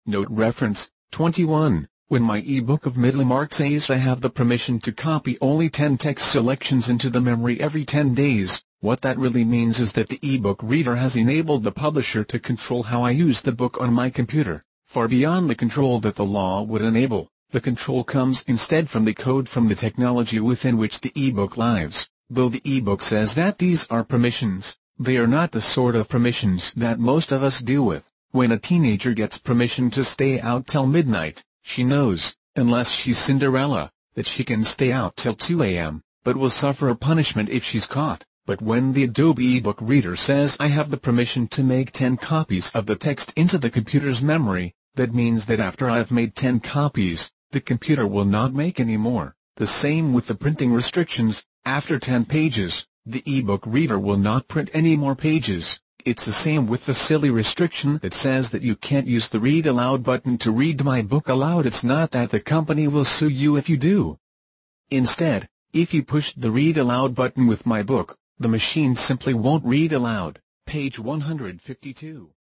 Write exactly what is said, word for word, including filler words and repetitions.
Note reference, twenty-one. When my ebook of middle mark says I have the permission to copy only ten text selections into the memory every ten days, what that really means is that the ebook reader has enabled the publisher to control how I use the book on my computer, far beyond the control that the law would enable. The control comes instead from the code from the technology within which the ebook lives. Though the ebook says that these are permissions, they are not the sort of permissions that most of us deal with. When a teenager gets permission to stay out till midnight, she knows, unless she's Cinderella, that she can stay out till two a m, but will suffer a punishment if she's caught. But when the Adobe eBook Reader says I have the permission to make ten copies of the text into the computer's memory, that means that after I've made ten copies, the computer will not make any more. The same with the printing restrictions. After ten pages, the eBook Reader will not print any more pages. It's the same with the silly restriction that says that you can't use the Read Aloud button to read my book aloud. It's not that the company will sue you if you do. Instead, if you push the Read Aloud button with my book, the machine simply won't read aloud. Page one hundred fifty-two.